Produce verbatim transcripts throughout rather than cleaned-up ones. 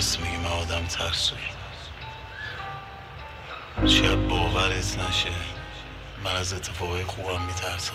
راست میگی، من آدم ترسویی. شاید باورت نشه من از اتفاقای خوبم میترسم.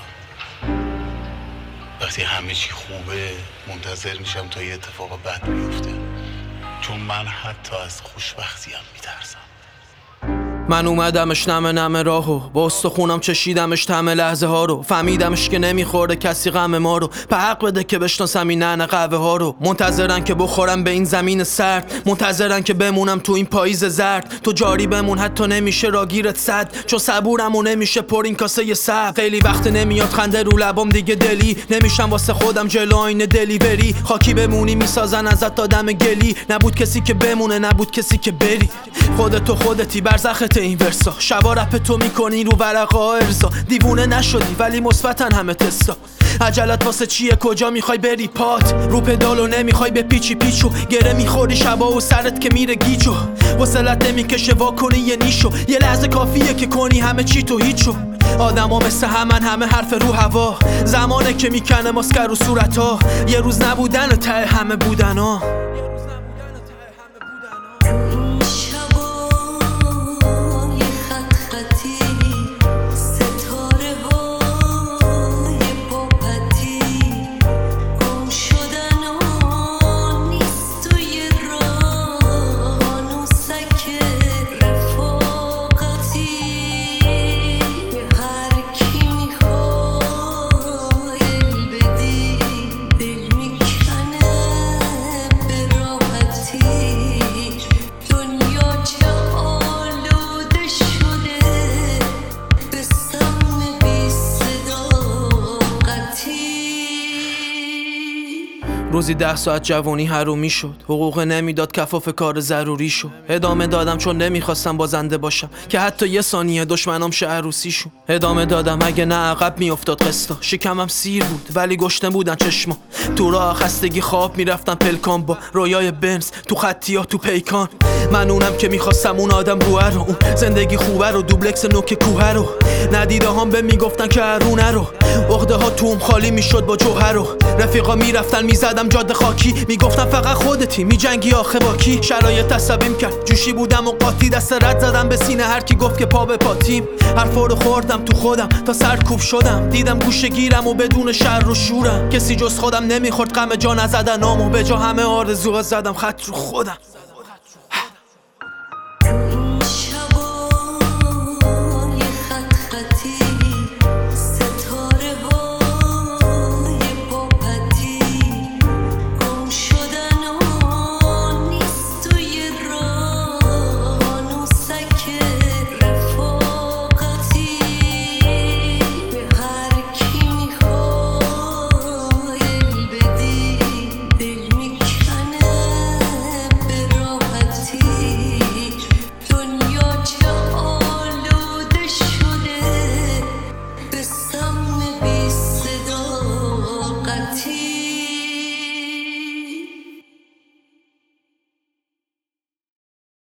وقتی همه چی خوبه منتظر میشم تا یه اتفاق بد بیفته، چون من حتی از خوشبختیم میترسم. من اومدمش نمه نمه راهو، با استخونم چشیدمش طعم لحظه ها رو. فهمیدمش که نمیخورده کسی غم ما رو. به حق بده که بشناسم این نعن قهوه ها رو. منتظرن که بخورم به این زمین سرد، منتظرن که بمونم تو این پاییز زرد. تو جاری بمون حتی نمیشه راگیرت صد، چون صبورم و نمیشه پر این کاسه سبز. خیلی وقت نمیاد خنده رو لبام دیگه دلی، نمیشم واسه خودم جلو آینه دلیوری. خاکی بمونی میسازن ازت آدم گلی، نبود کسی که بمونه نبود کسی که بری. خودتو خودتی برزخت این ورسا، شبا رپ تو میکنی رو ورقا ارزا. دیوونه نشدی ولی مثبتن همه تستا. عجلت واسه چیه؟ کجا میخوای بری؟ پات رو پدالو نمیخوای به پیچی پیچو. گره میخوری شبا و سرت که میره گیجو. وصلت نمیکشه واکنی یه نیشو. یه لحظه کافیه که کنی همه چی تو هیچو. آدم ها مثل همن، همه حرف رو هوا. زمانه که میکنه ماسکر رو صورتا. یه روز نبودن ته همه بودن ها. روزی ده ساعت جوانی حرومی شد، حقوق نمیداد کفاف کار ضروری شد. ادامه دادم چون نمیخواستم بازنده باشم که حتی یه ثانیه دشمنام شه عروسیشون. ادامه دادم اگه نه عقب میافتاد قسطا. شکمم سیر بود ولی گشنه بودن چشما. تو راه خستگی خواب میرفتم پلکان با رویای بنز تو خطیا تو پیکان. من اونم که میخواستم اون آدم روح رو، اون زندگی خوبه رو، دوبلکس نوک کوه رو. ندیده هم به میگفتن که هرونه رو. عقده ها توم خالی میشد با جوهر رو. رفیقا میرفتن میزدم جاده خاکی، میگفتن فقط خودتی میجنگی آخه با کی. شرایط عصبیم کرد جوشی بودم و قاطی، دست رد زدم به سینه هر کی گفت که پا به پاتیم. حرفا رو خوردم تو خودم تا سرکوب شدم. دیدم گوشه گیرم و بدون شر و شورم. کسی جز خودم نمیخورد غم جا نزدنامو، به جا همه آرزوها زدم خط رو خودم.